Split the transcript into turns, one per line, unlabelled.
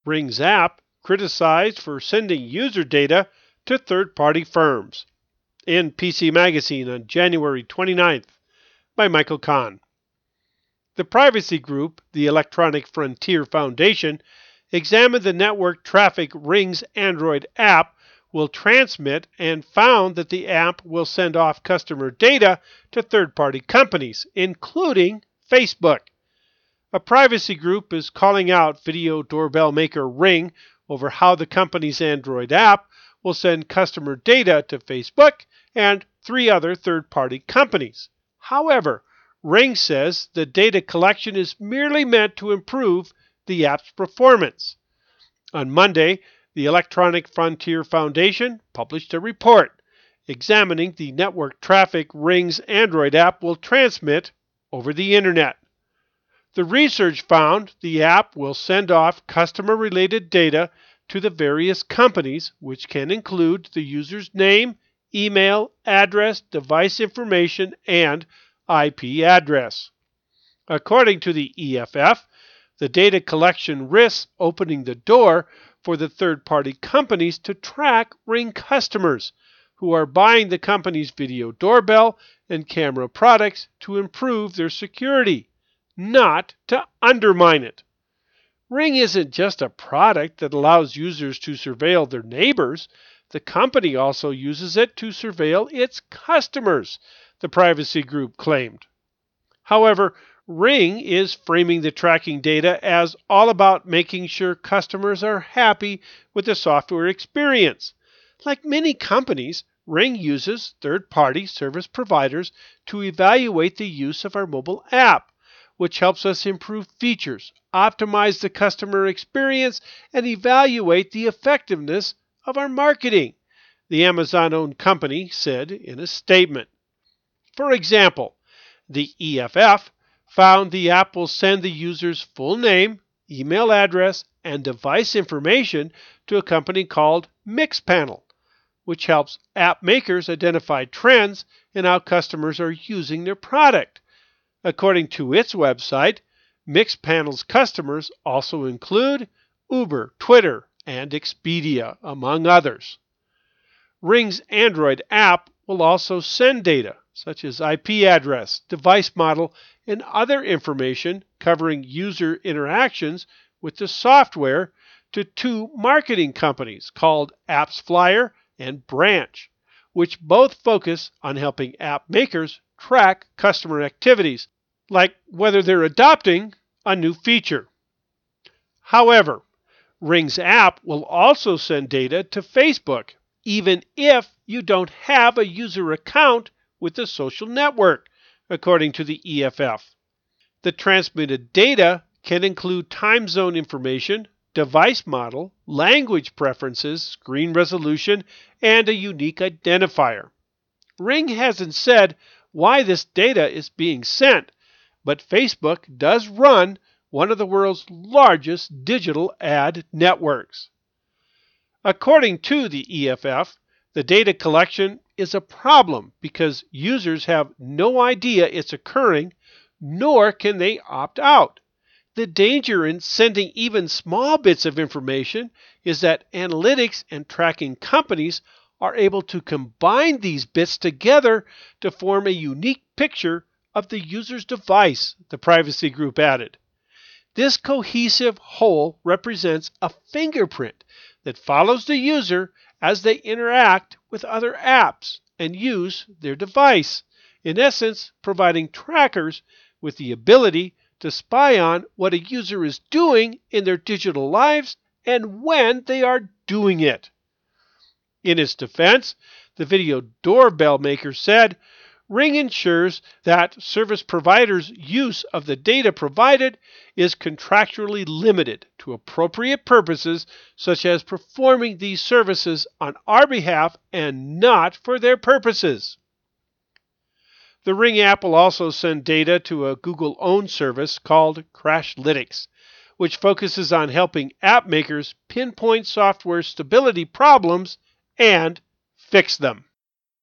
Ring's app criticized for sending user data to third-party firms. In PC Magazine on January 29th by Michael Kahn. The privacy group, the Electronic Frontier Foundation, examined the network traffic Ring's Android app will transmit and found that the app will send off customer data to third-party companies, including Facebook. A privacy group is calling out video doorbell maker Ring over how the company's Android app will send customer data to Facebook and 3 other third-party companies. However, Ring says the data collection is merely meant to improve the app's performance. On Monday, the Electronic Frontier Foundation published a report examining the network traffic Ring's Android app will transmit over the Internet. The research found the app will send off customer-related data to the various companies, which can include the user's name, email, address, device information, and IP address. According to the EFF, the data collection risks opening the door for the third-party companies to track Ring customers who are buying the company's video doorbell and camera products to improve their security, not to undermine it. Ring isn't just a product that allows users to surveil their neighbors. The company also uses it to surveil its customers, the privacy group claimed. However, Ring is framing the tracking data as all about making sure customers are happy with the software experience. Like many companies, Ring uses third-party service providers to evaluate the use of our mobile app, which helps us improve features, optimize the customer experience, and evaluate the effectiveness of our marketing, the Amazon-owned company said in a statement. For example, the EFF found the app will send the user's full name, email address, and device information to a company called Mixpanel, which helps app makers identify trends in how customers are using their product. According to its website, Mixpanel's customers also include Uber, Twitter, and Expedia, among others. Ring's Android app will also send data, such as IP address, device model, and other information covering user interactions with the software to 2 marketing companies called AppsFlyer and Branch, which both focus on helping app makers track customer activities, like whether they're adopting a new feature. However, Ring's app will also send data to Facebook, even if you don't have a user account with the social network, according to the EFF. The transmitted data can include time zone information, device model, language preferences, screen resolution, and a unique identifier. Ring hasn't said why this data is being sent, but Facebook does run one of the world's largest digital ad networks. According to the EFF, the data collection is a problem because users have no idea it's occurring, nor can they opt out. The danger in sending even small bits of information is that analytics and tracking companies are able to combine these bits together to form a unique picture of the user's device, the privacy group added. This cohesive whole represents a fingerprint that follows the user as they interact with other apps and use their device, in essence providing trackers with the ability to spy on what a user is doing in their digital lives and when they are doing it. In its defense, the video doorbell maker said, Ring ensures that service providers' use of the data provided is contractually limited to appropriate purposes, such as performing these services on our behalf and not for their purposes. The Ring app will also send data to a Google-owned service called Crashlytics, which focuses on helping app makers pinpoint software stability problems and fix them.